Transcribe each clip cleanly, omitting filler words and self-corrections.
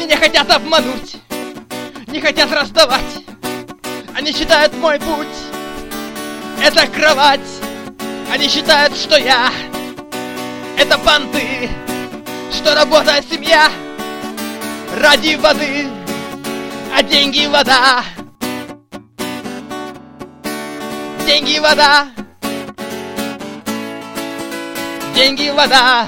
Меня хотят обмануть, не хотят расставать. Они считают мой путь — это кровать. Они считают, что я — это понты, что работа — семья ради воды, а деньги — вода. Деньги — вода. Деньги — вода.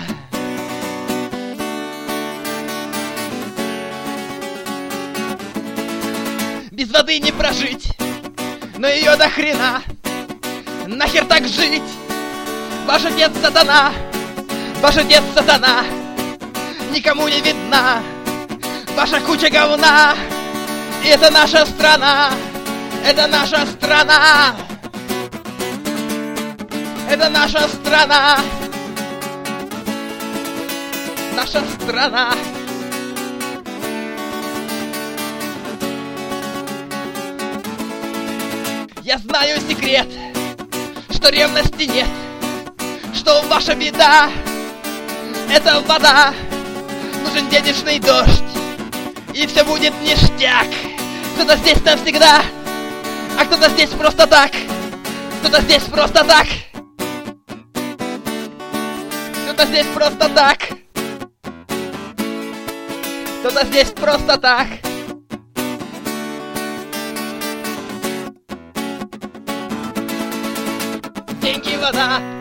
Без воды не прожить, но ее до хрена. Нахер так жить? Ваш отец сатана, ваш отец сатана, никому не видна ваша куча говна. И это наша страна, это наша страна, это наша страна, наша страна. Я знаю секрет, что ревности нет, что ваша беда — это вода. Нужен денежный дождь, и все будет ништяк. Кто-то здесь навсегда, а кто-то здесь просто так. Кто-то здесь просто так. Кто-то здесь просто так. Кто-то здесь просто так. Деньги — вода.